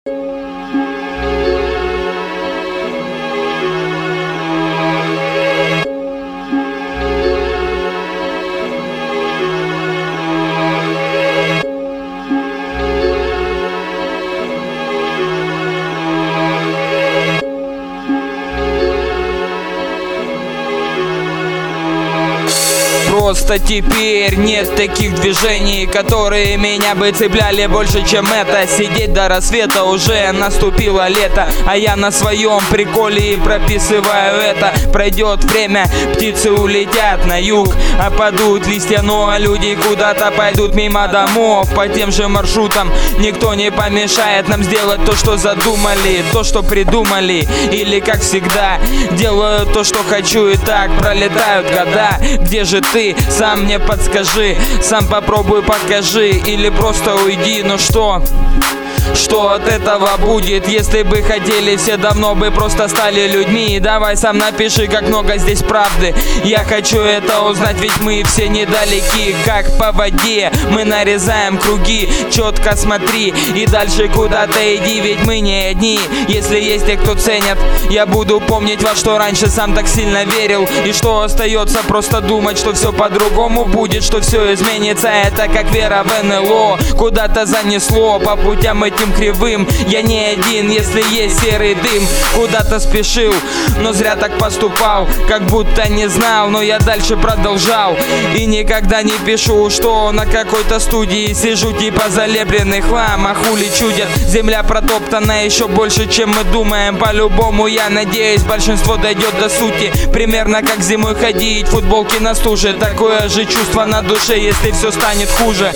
Просто теперь нет таких движений, которые меня бы цепляли больше, чем это. Сидеть до рассвета, уже наступило лето, а я на своем приколе и прописываю это. Пройдет время, птицы улетят на юг, опадут листья, ну а люди куда-то пойдут мимо домов. По тем же маршрутам никто не помешает нам сделать то, что задумали, то, что придумали. Или, как всегда, делаю то, что хочу, и так пролетают года. Где же ты? Сам мне подскажи, сам попробуй покажи, или просто уйди. Ну что от этого будет? Если бы хотели, все давно бы просто стали людьми. Давай сам напиши, как много здесь правды. Я хочу это узнать, ведь мы все недалеки. Как по воде мы нарезаем круги. Четко смотри и дальше куда-то иди, ведь мы не одни. Если есть те, кто ценят, я буду помнить, во что раньше сам так сильно верил. И что остается, просто думать, что все по-другому будет, что все изменится. Это как вера в НЛО, куда-то занесло по путям этим кривым. Я не один, если есть серый дым. Куда-то спешил, но зря так поступал, как будто не знал, но я дальше продолжал. И никогда не пишу, что на какой-то студии сижу, типа залепленный хлам. А хули чудят, земля протоптана еще больше, чем мы думаем. По-любому, я надеюсь, большинство дойдет до сути. Примерно как зимой ходить в футболке на стуже. Такое же чувство на душе, если все станет хуже.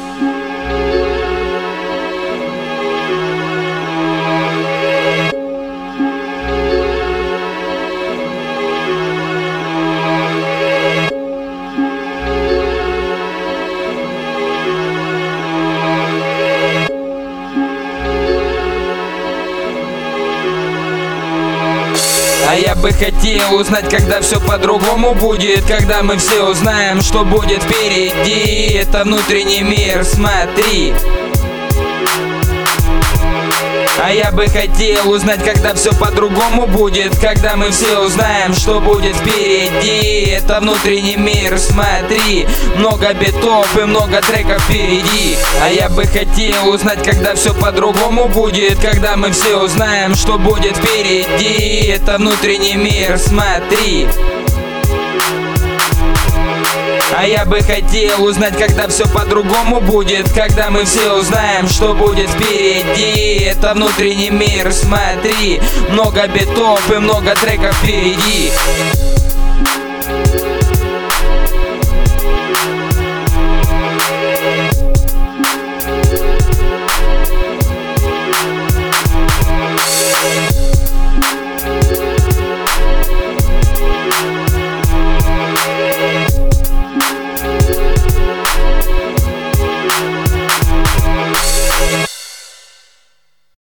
А я бы хотел узнать, когда все по-другому будет, когда мы все узнаем, что будет впереди. Это внутренний мир, смотри. А я бы хотел узнать, когда все по-другому будет, когда мы все узнаем, что будет впереди. Это внутренний мир, смотри. Много битов и много треков впереди. А я бы хотел узнать, когда все по-другому будет, когда мы все узнаем, что будет впереди. Это внутренний мир, смотри. А я бы хотел узнать, когда все по-другому будет, когда мы все узнаем, что будет впереди. Это внутренний мир, смотри. Много битов и много треков впереди.